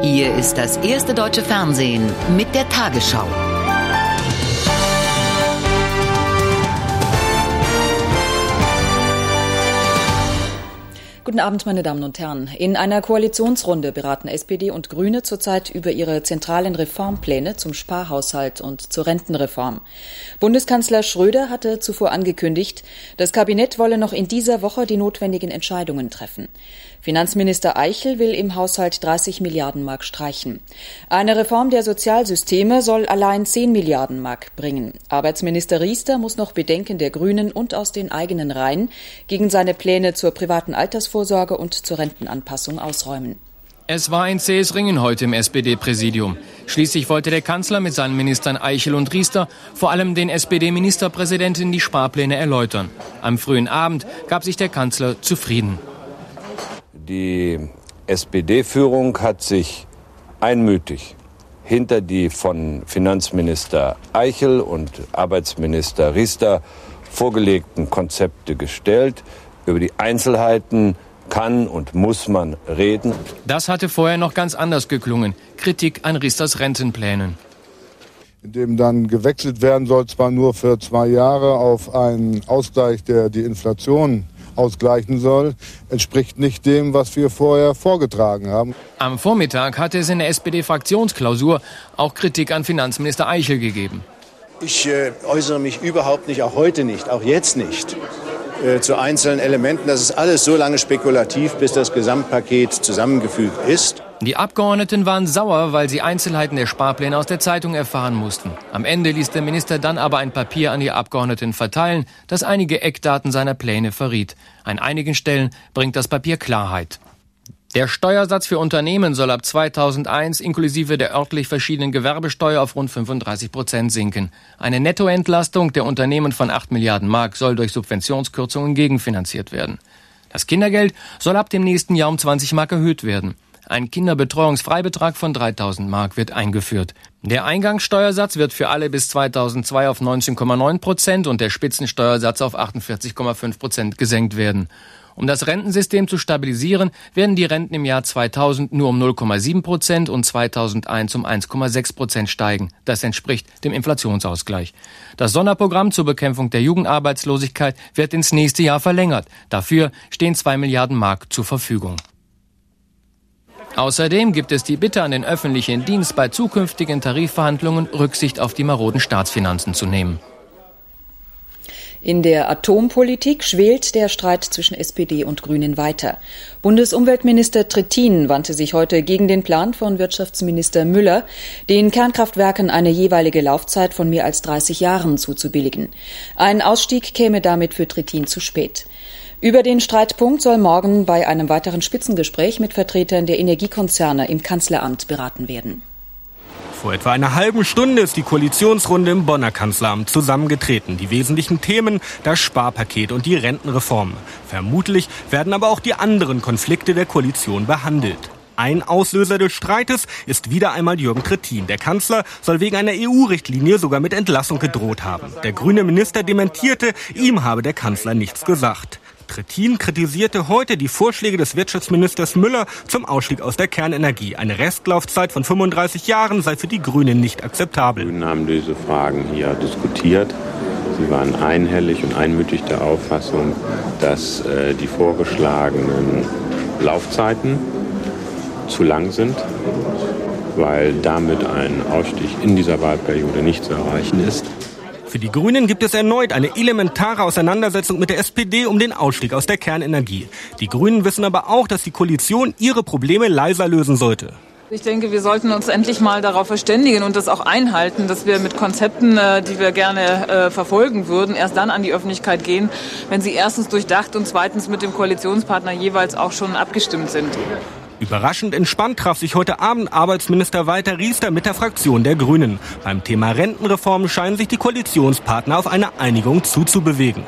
Hier ist das erste deutsche Fernsehen mit der Tagesschau. Guten Abend, meine Damen und Herren. In einer Koalitionsrunde beraten SPD und Grüne zurzeit über ihre zentralen Reformpläne zum Sparhaushalt und zur Rentenreform. Bundeskanzler Schröder hatte zuvor angekündigt, das Kabinett wolle noch in dieser Woche die notwendigen Entscheidungen treffen. Finanzminister Eichel will im Haushalt 30 Milliarden Mark streichen. Eine Reform der Sozialsysteme soll allein 10 Milliarden Mark bringen. Arbeitsminister Riester muss noch Bedenken der Grünen und aus den eigenen Reihen gegen seine Pläne zur privaten Altersvorsorge und zur Rentenanpassung ausräumen. Es war ein zähes Ringen heute im SPD-Präsidium. Schließlich wollte der Kanzler mit seinen Ministern Eichel und Riester vor allem den SPD-Ministerpräsidenten die Sparpläne erläutern. Am frühen Abend gab sich der Kanzler zufrieden. Die SPD-Führung hat sich einmütig hinter die von Finanzminister Eichel und Arbeitsminister Riester vorgelegten Konzepte gestellt. Über die Einzelheiten kann und muss man reden. Das hatte vorher noch ganz anders geklungen. Kritik an Riesters Rentenplänen. In dem dann gewechselt werden soll, zwar nur für 2 Jahre, auf einen Ausgleich, der die Inflation ausgleichen soll, entspricht nicht dem, was wir vorher vorgetragen haben. Am Vormittag hatte es in der SPD-Fraktionsklausur auch Kritik an Finanzminister Eichel gegeben. Ich äußere mich überhaupt nicht, auch heute nicht, auch jetzt nicht, zu einzelnen Elementen. Das ist alles so lange spekulativ, bis das Gesamtpaket zusammengefügt ist. Die Abgeordneten waren sauer, weil sie Einzelheiten der Sparpläne aus der Zeitung erfahren mussten. Am Ende ließ der Minister dann aber ein Papier an die Abgeordneten verteilen, das einige Eckdaten seiner Pläne verriet. An einigen Stellen bringt das Papier Klarheit. Der Steuersatz für Unternehmen soll ab 2001 inklusive der örtlich verschiedenen Gewerbesteuer auf rund 35% sinken. Eine Nettoentlastung der Unternehmen von 8 Milliarden Mark soll durch Subventionskürzungen gegenfinanziert werden. Das Kindergeld soll ab dem nächsten Jahr um 20 Mark erhöht werden. Ein Kinderbetreuungsfreibetrag von 3.000 Mark wird eingeführt. Der Eingangssteuersatz wird für alle bis 2002 auf 19,9% und der Spitzensteuersatz auf 48,5% gesenkt werden. Um das Rentensystem zu stabilisieren, werden die Renten im Jahr 2000 nur um 0,7% und 2001 um 1,6% steigen. Das entspricht dem Inflationsausgleich. Das Sonderprogramm zur Bekämpfung der Jugendarbeitslosigkeit wird ins nächste Jahr verlängert. Dafür stehen 2 Milliarden Mark zur Verfügung. Außerdem gibt es die Bitte an den öffentlichen Dienst, bei zukünftigen Tarifverhandlungen Rücksicht auf die maroden Staatsfinanzen zu nehmen. In der Atompolitik schwelt der Streit zwischen SPD und Grünen weiter. Bundesumweltminister Trittin wandte sich heute gegen den Plan von Wirtschaftsminister Müller, den Kernkraftwerken eine jeweilige Laufzeit von mehr als 30 Jahren zuzubilligen. Ein Ausstieg käme damit für Trittin zu spät. Über den Streitpunkt soll morgen bei einem weiteren Spitzengespräch mit Vertretern der Energiekonzerne im Kanzleramt beraten werden. Vor etwa einer halben Stunde ist die Koalitionsrunde im Bonner Kanzleramt zusammengetreten. Die wesentlichen Themen, das Sparpaket und die Rentenreform. Vermutlich werden aber auch die anderen Konflikte der Koalition behandelt. Ein Auslöser des Streites ist wieder einmal Jürgen Trittin. Der Kanzler soll wegen einer EU-Richtlinie sogar mit Entlassung gedroht haben. Der grüne Minister dementierte, ihm habe der Kanzler nichts gesagt. Trittin kritisierte heute die Vorschläge des Wirtschaftsministers Müller zum Ausstieg aus der Kernenergie. Eine Restlaufzeit von 35 Jahren sei für die Grünen nicht akzeptabel. Die Grünen haben diese Fragen hier diskutiert. Sie waren einhellig und einmütig der Auffassung, dass die vorgeschlagenen Laufzeiten zu lang sind, weil damit ein Ausstieg in dieser Wahlperiode nicht zu erreichen ist. Für die Grünen gibt es erneut eine elementare Auseinandersetzung mit der SPD um den Ausstieg aus der Kernenergie. Die Grünen wissen aber auch, dass die Koalition ihre Probleme leiser lösen sollte. Ich denke, wir sollten uns endlich mal darauf verständigen und das auch einhalten, dass wir mit Konzepten, die wir gerne verfolgen würden, erst dann an die Öffentlichkeit gehen, wenn sie erstens durchdacht und zweitens mit dem Koalitionspartner jeweils auch schon abgestimmt sind. Überraschend entspannt traf sich heute Abend Arbeitsminister Walter Riester mit der Fraktion der Grünen. Beim Thema Rentenreform scheinen sich die Koalitionspartner auf eine Einigung zuzubewegen.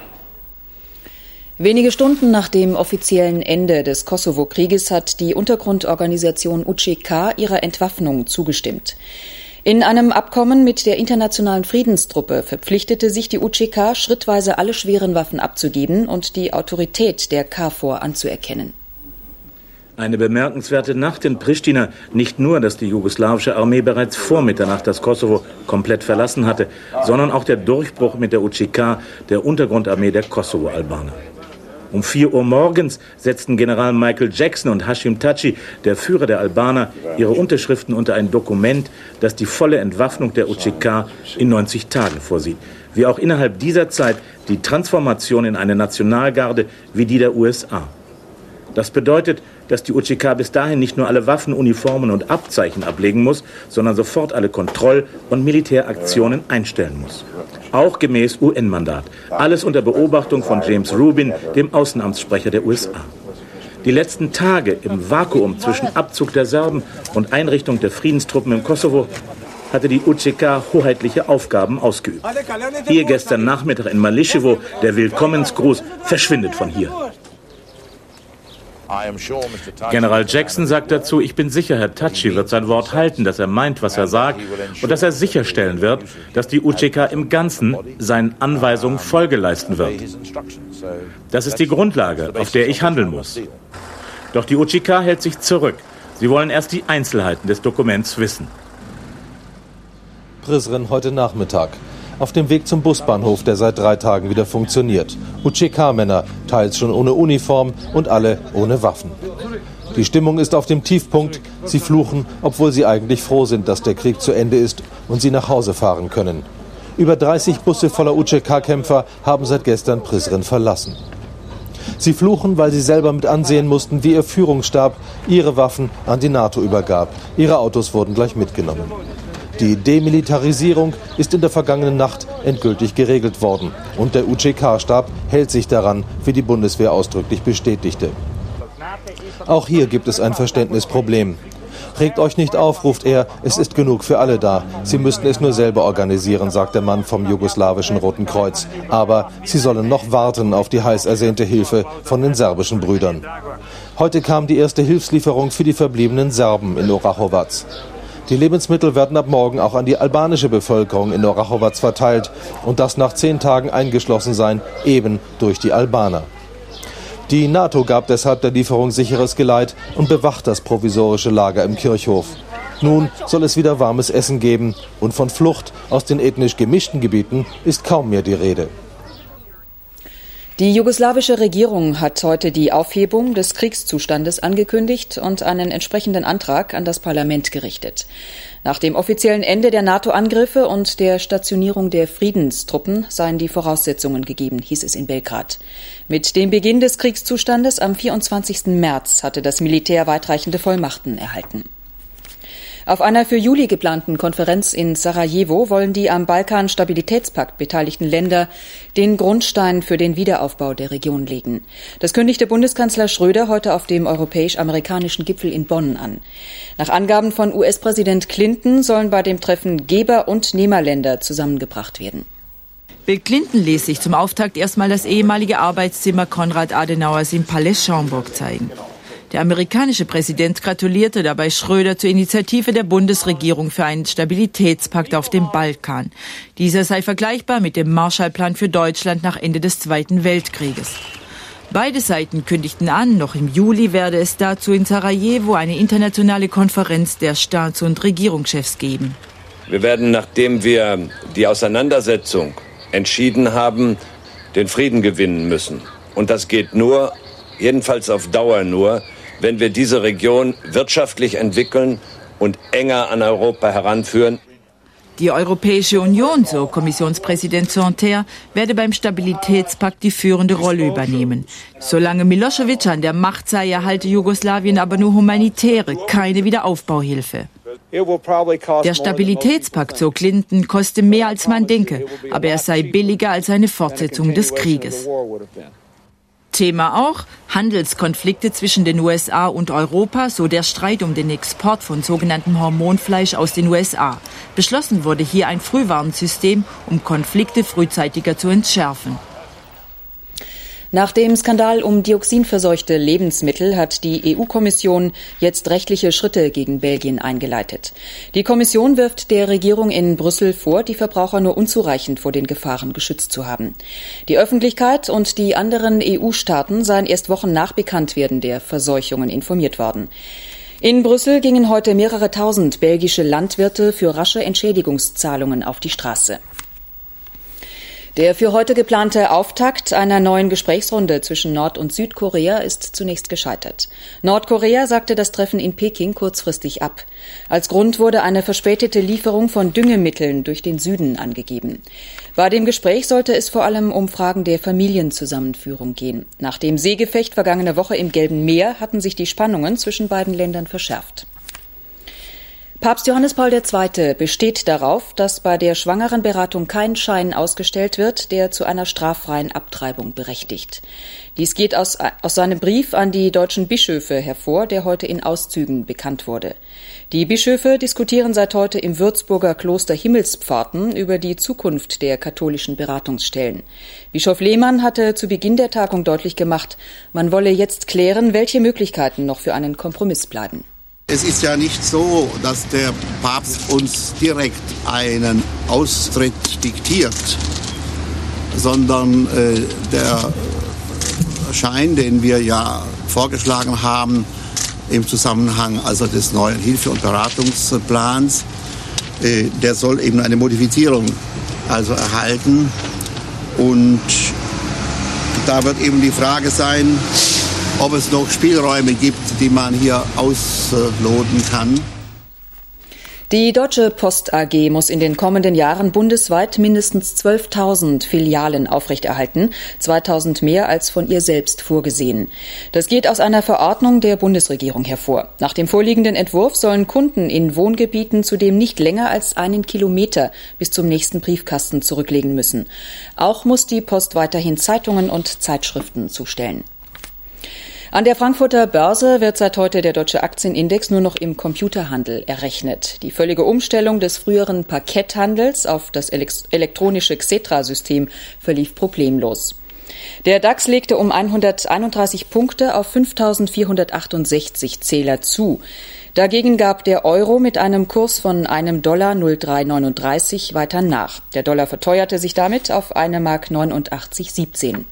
Wenige Stunden nach dem offiziellen Ende des Kosovo-Krieges hat die Untergrundorganisation UÇK ihrer Entwaffnung zugestimmt. In einem Abkommen mit der Internationalen Friedenstruppe verpflichtete sich die UÇK, schrittweise alle schweren Waffen abzugeben und die Autorität der KFOR anzuerkennen. Eine bemerkenswerte Nacht in Pristina. Nicht nur, dass die jugoslawische Armee bereits vor Mitternacht das Kosovo komplett verlassen hatte, sondern auch der Durchbruch mit der UÇK, der Untergrundarmee der Kosovo-Albaner. Um 4 Uhr morgens setzten General Michael Jackson und Hashim Thaçi, der Führer der Albaner, ihre Unterschriften unter ein Dokument, das die volle Entwaffnung der UÇK in 90 Tagen vorsieht. Wie auch innerhalb dieser Zeit die Transformation in eine Nationalgarde wie die der USA. Das bedeutet, dass die UÇK bis dahin nicht nur alle Waffen, Uniformen und Abzeichen ablegen muss, sondern sofort alle Kontroll- und Militäraktionen einstellen muss. Auch gemäß UN-Mandat. Alles unter Beobachtung von James Rubin, dem Außenamtssprecher der USA. Die letzten Tage im Vakuum zwischen Abzug der Serben und Einrichtung der Friedenstruppen im Kosovo hatte die UÇK hoheitliche Aufgaben ausgeübt. Hier gestern Nachmittag in Mališevo, der Willkommensgruß verschwindet von hier. General Jackson sagt dazu, ich bin sicher, Herr Thaçi wird sein Wort halten, dass er meint, was er sagt und dass er sicherstellen wird, dass die UÇK im Ganzen seinen Anweisungen Folge leisten wird. Das ist die Grundlage, auf der ich handeln muss. Doch die UÇK hält sich zurück. Sie wollen erst die Einzelheiten des Dokuments wissen. Prizren heute Nachmittag. Auf dem Weg zum Busbahnhof, der seit 3 Tagen wieder funktioniert. UÇK-Männer, teils schon ohne Uniform und alle ohne Waffen. Die Stimmung ist auf dem Tiefpunkt. Sie fluchen, obwohl sie eigentlich froh sind, dass der Krieg zu Ende ist und sie nach Hause fahren können. Über 30 Busse voller UÇK-Kämpfer haben seit gestern Prizren verlassen. Sie fluchen, weil sie selber mit ansehen mussten, wie ihr Führungsstab ihre Waffen an die NATO übergab. Ihre Autos wurden gleich mitgenommen. Die Demilitarisierung ist in der vergangenen Nacht endgültig geregelt worden. Und der UÇK-Stab hält sich daran, wie die Bundeswehr ausdrücklich bestätigte. Auch hier gibt es ein Verständnisproblem. Regt euch nicht auf, ruft er, es ist genug für alle da. Sie müssten es nur selber organisieren, sagt der Mann vom jugoslawischen Roten Kreuz. Aber sie sollen noch warten auf die heiß ersehnte Hilfe von den serbischen Brüdern. Heute kam die erste Hilfslieferung für die verbliebenen Serben in Orahovac. Die Lebensmittel werden ab morgen auch an die albanische Bevölkerung in Orahovac verteilt und das nach 10 Tagen eingeschlossen sein, eben durch die Albaner. Die NATO gab deshalb der Lieferung sicheres Geleit und bewacht das provisorische Lager im Kirchhof. Nun soll es wieder warmes Essen geben und von Flucht aus den ethnisch gemischten Gebieten ist kaum mehr die Rede. Die jugoslawische Regierung hat heute die Aufhebung des Kriegszustandes angekündigt und einen entsprechenden Antrag an das Parlament gerichtet. Nach dem offiziellen Ende der NATO-Angriffe und der Stationierung der Friedenstruppen seien die Voraussetzungen gegeben, hieß es in Belgrad. Mit dem Beginn des Kriegszustandes am 24. März hatte das Militär weitreichende Vollmachten erhalten. Auf einer für Juli geplanten Konferenz in Sarajevo wollen die am Balkan-Stabilitätspakt beteiligten Länder den Grundstein für den Wiederaufbau der Region legen. Das kündigte Bundeskanzler Schröder heute auf dem europäisch-amerikanischen Gipfel in Bonn an. Nach Angaben von US-Präsident Clinton sollen bei dem Treffen Geber- und Nehmerländer zusammengebracht werden. Bill Clinton ließ sich zum Auftakt erstmal das ehemalige Arbeitszimmer Konrad Adenauers im Palais Schaumburg zeigen. Der amerikanische Präsident gratulierte dabei Schröder zur Initiative der Bundesregierung für einen Stabilitätspakt auf dem Balkan. Dieser sei vergleichbar mit dem Marshallplan für Deutschland nach Ende des Zweiten Weltkrieges. Beide Seiten kündigten an, noch im Juli werde es dazu in Sarajevo eine internationale Konferenz der Staats- und Regierungschefs geben. Wir werden, nachdem wir die Auseinandersetzung entschieden haben, den Frieden gewinnen müssen. Und das geht nur, jedenfalls auf Dauer nur, wenn wir diese Region wirtschaftlich entwickeln und enger an Europa heranführen. Die Europäische Union, so Kommissionspräsident Santer, werde beim Stabilitätspakt die führende Rolle übernehmen. Solange Milosevic an der Macht sei, erhalte Jugoslawien aber nur humanitäre, keine Wiederaufbauhilfe. Der Stabilitätspakt, so Clinton, koste mehr als man denke, aber er sei billiger als eine Fortsetzung des Krieges. Thema auch Handelskonflikte zwischen den USA und Europa, so der Streit um den Export von sogenanntem Hormonfleisch aus den USA. Beschlossen wurde hier ein Frühwarnsystem, um Konflikte frühzeitiger zu entschärfen. Nach dem Skandal um dioxinverseuchte Lebensmittel hat die EU-Kommission jetzt rechtliche Schritte gegen Belgien eingeleitet. Die Kommission wirft der Regierung in Brüssel vor, die Verbraucher nur unzureichend vor den Gefahren geschützt zu haben. Die Öffentlichkeit und die anderen EU-Staaten seien erst Wochen nach Bekanntwerden der Verseuchungen informiert worden. In Brüssel gingen heute mehrere tausend belgische Landwirte für rasche Entschädigungszahlungen auf die Straße. Der für heute geplante Auftakt einer neuen Gesprächsrunde zwischen Nord- und Südkorea ist zunächst gescheitert. Nordkorea sagte das Treffen in Peking kurzfristig ab. Als Grund wurde eine verspätete Lieferung von Düngemitteln durch den Süden angegeben. Bei dem Gespräch sollte es vor allem um Fragen der Familienzusammenführung gehen. Nach dem Seegefecht vergangene Woche im Gelben Meer hatten sich die Spannungen zwischen beiden Ländern verschärft. Papst Johannes Paul II. Besteht darauf, dass bei der Schwangerenberatung kein Schein ausgestellt wird, der zu einer straffreien Abtreibung berechtigt. Dies geht aus seinem Brief an die deutschen Bischöfe hervor, der heute in Auszügen bekannt wurde. Die Bischöfe diskutieren seit heute im Würzburger Kloster Himmelspforten über die Zukunft der katholischen Beratungsstellen. Bischof Lehmann hatte zu Beginn der Tagung deutlich gemacht, man wolle jetzt klären, welche Möglichkeiten noch für einen Kompromiss bleiben. Es ist ja nicht so, dass der Papst uns direkt einen Austritt diktiert, sondern der Schein, den wir ja vorgeschlagen haben im Zusammenhang also des neuen Hilfe- und Beratungsplans, der soll eben eine Modifizierung also erhalten. Und da wird eben die Frage sein, ob es noch Spielräume gibt, die man hier ausloten kann. Die Deutsche Post AG muss in den kommenden Jahren bundesweit mindestens 12.000 Filialen aufrechterhalten, 2.000 mehr als von ihr selbst vorgesehen. Das geht aus einer Verordnung der Bundesregierung hervor. Nach dem vorliegenden Entwurf sollen Kunden in Wohngebieten zudem nicht länger als 1 Kilometer bis zum nächsten Briefkasten zurücklegen müssen. Auch muss die Post weiterhin Zeitungen und Zeitschriften zustellen. An der Frankfurter Börse wird seit heute der deutsche Aktienindex nur noch im Computerhandel errechnet. Die völlige Umstellung des früheren Parketthandels auf das elektronische Xetra-System verlief problemlos. Der DAX legte um 131 Punkte auf 5.468 Zähler zu. Dagegen gab der Euro mit einem Kurs von einem Dollar 0,339 weiter nach. Der Dollar verteuerte sich damit auf 1,8917 Mark.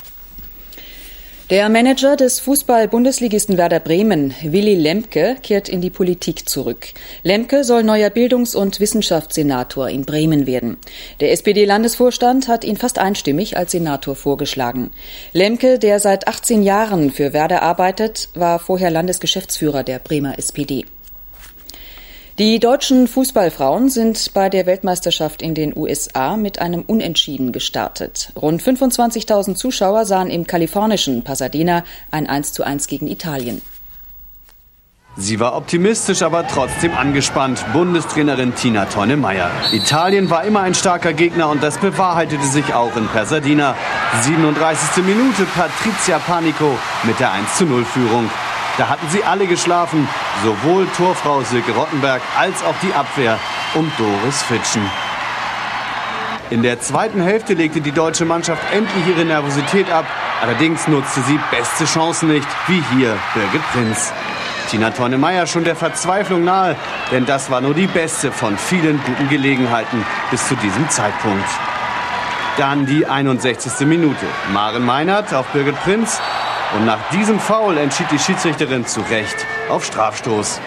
Der Manager des Fußball-Bundesligisten Werder Bremen, Willy Lemke, kehrt in die Politik zurück. Lemke soll neuer Bildungs- und Wissenschaftssenator in Bremen werden. Der SPD-Landesvorstand hat ihn fast einstimmig als Senator vorgeschlagen. Lemke, der seit 18 Jahren für Werder arbeitet, war vorher Landesgeschäftsführer der Bremer SPD. Die deutschen Fußballfrauen sind bei der Weltmeisterschaft in den USA mit einem Unentschieden gestartet. Rund 25.000 Zuschauer sahen im kalifornischen Pasadena ein 1:1 gegen Italien. Sie war optimistisch, aber trotzdem angespannt. Bundestrainerin Tina Teune-Meyer. Italien war immer ein starker Gegner und das bewahrheitete sich auch in Pasadena. 37. Minute, Patrizia Panico mit der 1:0-Führung. Da hatten sie alle geschlafen, sowohl Torfrau Silke Rottenberg als auch die Abwehr um Doris Fitschen. In der zweiten Hälfte legte die deutsche Mannschaft endlich ihre Nervosität ab. Allerdings nutzte sie beste Chancen nicht, wie hier Birgit Prinz. Tina Teune-Meyer schon der Verzweiflung nahe, denn das war nur die beste von vielen guten Gelegenheiten bis zu diesem Zeitpunkt. Dann die 61. Minute. Maren Meinert auf Birgit Prinz. Und nach diesem Foul entschied die Schiedsrichterin zu Recht auf Strafstoß.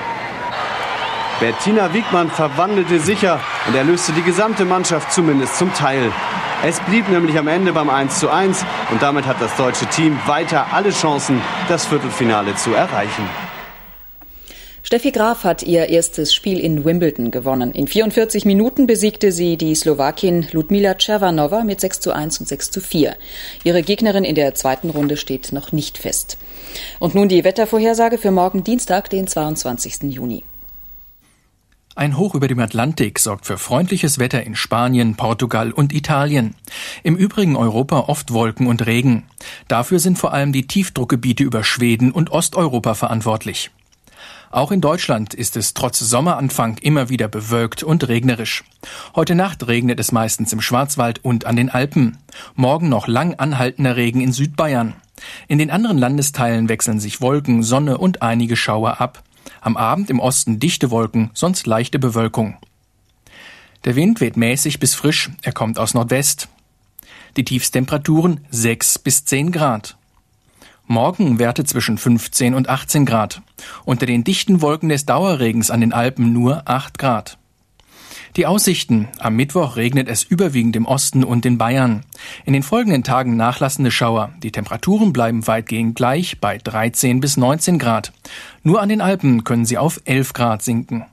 Bettina Wiegmann verwandelte sicher und erlöste die gesamte Mannschaft zumindest zum Teil. Es blieb nämlich am Ende beim 1:1 und damit hat das deutsche Team weiter alle Chancen, das Viertelfinale zu erreichen. Steffi Graf hat ihr erstes Spiel in Wimbledon gewonnen. In 44 Minuten besiegte sie die Slowakin Ludmila Červanová mit 6:1 und 6:4. Ihre Gegnerin in der zweiten Runde steht noch nicht fest. Und nun die Wettervorhersage für morgen Dienstag, den 22. Juni. Ein Hoch über dem Atlantik sorgt für freundliches Wetter in Spanien, Portugal und Italien. Im übrigen Europa oft Wolken und Regen. Dafür sind vor allem die Tiefdruckgebiete über Schweden und Osteuropa verantwortlich. Auch in Deutschland ist es trotz Sommeranfang immer wieder bewölkt und regnerisch. Heute Nacht regnet es meistens im Schwarzwald und an den Alpen. Morgen noch lang anhaltender Regen in Südbayern. In den anderen Landesteilen wechseln sich Wolken, Sonne und einige Schauer ab. Am Abend im Osten dichte Wolken, sonst leichte Bewölkung. Der Wind weht mäßig bis frisch, er kommt aus Nordwest. Die Tiefstemperaturen 6 bis 10 Grad. Morgen Werte zwischen 15 und 18 Grad. Unter den dichten Wolken des Dauerregens an den Alpen nur 8 Grad. Die Aussichten: Am Mittwoch regnet es überwiegend im Osten und in Bayern. In den folgenden Tagen nachlassende Schauer. Die Temperaturen bleiben weitgehend gleich bei 13 bis 19 Grad. Nur an den Alpen können sie auf 11 Grad sinken.